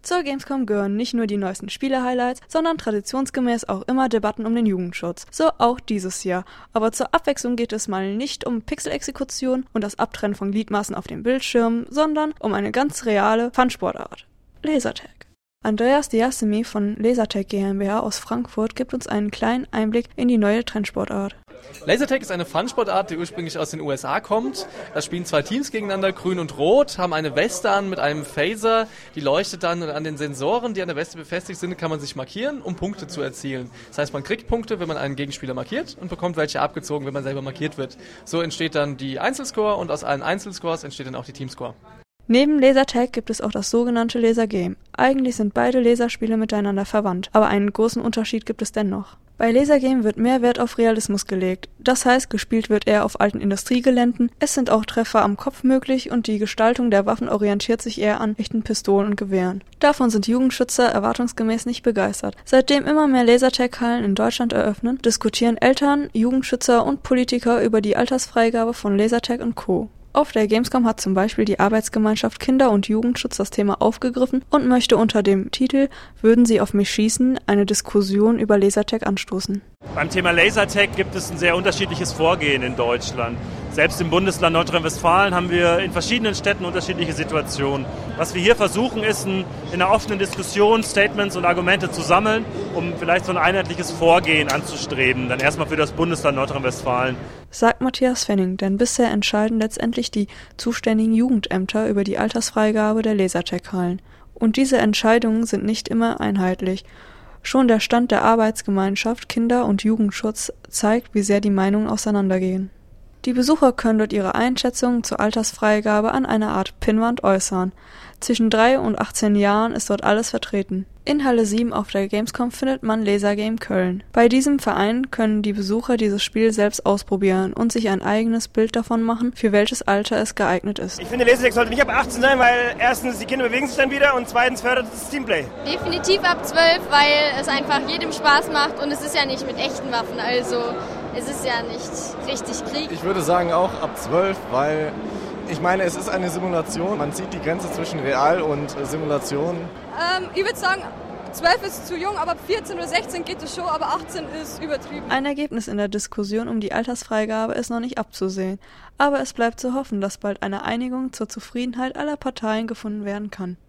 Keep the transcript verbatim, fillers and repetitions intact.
Zur Gamescom gehören nicht nur die neuesten Spiele-Highlights, sondern traditionsgemäß auch immer Debatten um den Jugendschutz. So auch dieses Jahr. Aber zur Abwechslung geht es mal nicht um Pixelexekution und das Abtrennen von Gliedmaßen auf dem Bildschirm, sondern um eine ganz reale Fun-Sportart. Lasertag. Andreas Diasemi von Lasertag GmbH aus Frankfurt gibt uns einen kleinen Einblick in die neue Trendsportart. Lasertag ist eine Fun-Sportart, die ursprünglich aus den U S A kommt. Da spielen zwei Teams gegeneinander, grün und rot, haben eine Weste an mit einem Phaser, die leuchtet dann und an den Sensoren, die an der Weste befestigt sind, kann man sich markieren, um Punkte zu erzielen. Das heißt, man kriegt Punkte, wenn man einen Gegenspieler markiert und bekommt welche abgezogen, wenn man selber markiert wird. So entsteht dann die Einzelscore und aus allen Einzelscores entsteht dann auch die Teamscore. Neben Lasertag gibt es auch das sogenannte Lasergame. Eigentlich sind beide Laserspiele miteinander verwandt, aber einen großen Unterschied gibt es dennoch. Bei Lasergame wird mehr Wert auf Realismus gelegt. Das heißt, gespielt wird eher auf alten Industriegeländen, es sind auch Treffer am Kopf möglich und die Gestaltung der Waffen orientiert sich eher an echten Pistolen und Gewehren. Davon sind Jugendschützer erwartungsgemäß nicht begeistert. Seitdem immer mehr Lasertag-Hallen in Deutschland eröffnen, diskutieren Eltern, Jugendschützer und Politiker über die Altersfreigabe von Lasertag und Co. Auf der Gamescom hat zum Beispiel die Arbeitsgemeinschaft Kinder- und Jugendschutz das Thema aufgegriffen und möchte unter dem Titel »Würden Sie auf mich schießen?« eine Diskussion über Lasertag anstoßen. Beim Thema Lasertag gibt es ein sehr unterschiedliches Vorgehen in Deutschland. Selbst im Bundesland Nordrhein-Westfalen haben wir in verschiedenen Städten unterschiedliche Situationen. Was wir hier versuchen, ist in einer offenen Diskussion Statements und Argumente zu sammeln, um vielleicht so ein einheitliches Vorgehen anzustreben. Dann erstmal für das Bundesland Nordrhein-Westfalen. Sagt Matthias Fenning, denn bisher entscheiden letztendlich die zuständigen Jugendämter über die Altersfreigabe der Lasertag-Hallen. Und diese Entscheidungen sind nicht immer einheitlich. Schon der Stand der Arbeitsgemeinschaft Kinder- und Jugendschutz zeigt, wie sehr die Meinungen auseinandergehen. Die Besucher können dort ihre Einschätzungen zur Altersfreigabe an einer Art Pinnwand äußern. Zwischen drei und achtzehn Jahren ist dort alles vertreten. In Halle sieben auf der Gamescom findet man Lasergame Köln. Bei diesem Verein können die Besucher dieses Spiel selbst ausprobieren und sich ein eigenes Bild davon machen, für welches Alter es geeignet ist. Ich finde, Lasertag sollte nicht ab achtzehn sein, weil erstens die Kinder bewegen sich dann wieder und zweitens fördert es das Teamplay. Definitiv ab zwölf, weil es einfach jedem Spaß macht und es ist ja nicht mit echten Waffen, also es ist ja nicht richtig Krieg. Ich würde sagen auch ab zwölf, weil ich meine, es ist eine Simulation. Man zieht die Grenze zwischen Real und Simulation. Ähm, ich würde sagen, zwölf ist zu jung, aber ab vierzehn oder sechzehn geht es schon, aber achtzehn ist übertrieben. Ein Ergebnis in der Diskussion um die Altersfreigabe ist noch nicht abzusehen. Aber es bleibt zu hoffen, dass bald eine Einigung zur Zufriedenheit aller Parteien gefunden werden kann.